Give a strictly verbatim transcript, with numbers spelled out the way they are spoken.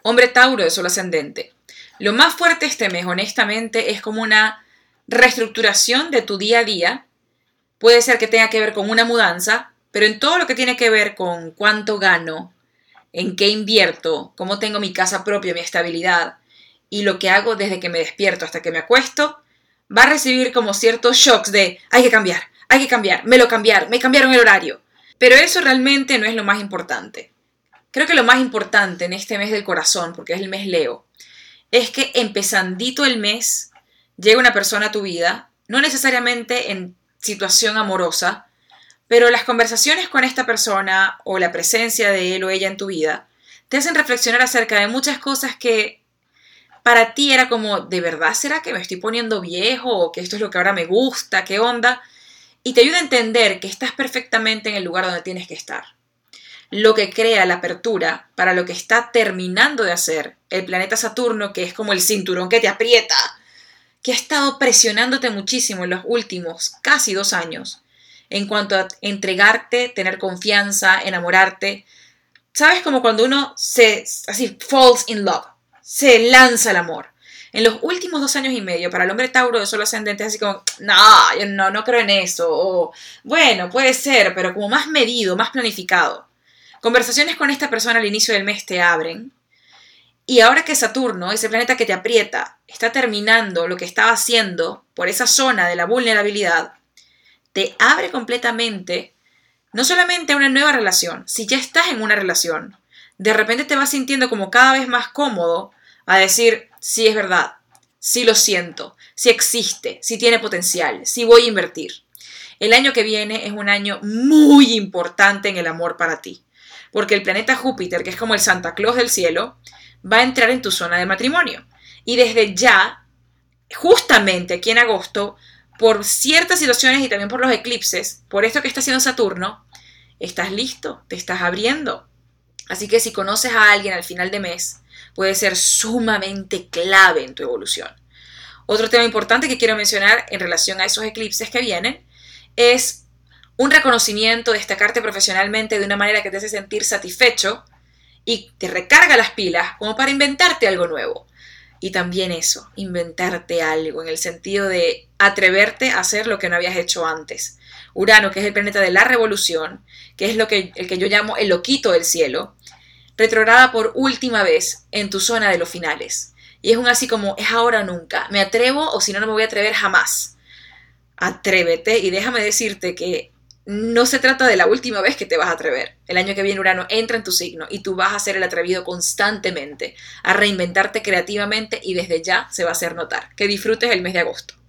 Hombre Tauro de Sol ascendente. Lo más fuerte este mes, honestamente, es como una reestructuración de tu día a día. Puede ser que tenga que ver con una mudanza, pero en todo lo que tiene que ver con cuánto gano, en qué invierto, cómo tengo mi casa propia, mi estabilidad y lo que hago desde que me despierto hasta que me acuesto, va a recibir como ciertos shocks de hay que cambiar, hay que cambiar, me lo cambiaron, me cambiaron el horario. Pero eso realmente no es lo más importante. Creo que lo más importante en este mes del corazón, porque es el mes Leo, es que empezandito el mes llega una persona a tu vida, no necesariamente en situación amorosa, pero las conversaciones con esta persona o la presencia de él o ella en tu vida te hacen reflexionar acerca de muchas cosas que para ti era como, ¿de verdad será que me estoy poniendo viejo o que esto es lo que ahora me gusta? ¿Qué onda? Y te ayuda a entender que estás perfectamente en el lugar donde tienes que estar. Lo que crea la apertura para lo que está terminando de hacer el planeta Saturno, que es como el cinturón que te aprieta, que ha estado presionándote muchísimo en los últimos casi dos años, en cuanto a entregarte, tener confianza, enamorarte. ¿Sabes? Como cuando uno se, así, falls in love, se lanza al amor. En los últimos dos años y medio, para el hombre Tauro de Sol ascendente, es así como, no, yo no, no creo en eso, o bueno, puede ser, pero como más medido, más planificado. Conversaciones con esta persona al inicio del mes te abren, y ahora que Saturno, ese planeta que te aprieta, está terminando lo que estaba haciendo por esa zona de la vulnerabilidad, te abre completamente, no solamente a una nueva relación, si ya estás en una relación, de repente te vas sintiendo como cada vez más cómodo a decir, sí es verdad, sí lo siento, sí existe, sí tiene potencial, sí voy a invertir. El año que viene es un año muy importante en el amor para ti, porque el planeta Júpiter, que es como el Santa Claus del cielo, va a entrar en tu zona de matrimonio. Y desde ya, justamente aquí en agosto, por ciertas situaciones y también por los eclipses, por esto que está haciendo Saturno, estás listo, te estás abriendo. Así que si conoces a alguien al final de mes, puede ser sumamente clave en tu evolución. Otro tema importante que quiero mencionar en relación a esos eclipses que vienen es un reconocimiento, destacarte profesionalmente de una manera que te hace sentir satisfecho y te recarga las pilas como para inventarte algo nuevo. Y también eso, inventarte algo en el sentido de atreverte a hacer lo que no habías hecho antes. Urano, que es el planeta de la revolución, que es lo que, el que yo llamo el loquito del cielo, retrograda por última vez en tu zona de los finales. Y es un así como, es ahora o nunca. Me atrevo o si no, no me voy a atrever jamás. Atrévete y déjame decirte que no se trata de la última vez que te vas a atrever. El año que viene Urano entra en tu signo y tú vas a ser el atrevido constantemente, a reinventarte creativamente y desde ya se va a hacer notar. Que disfrutes el mes de agosto.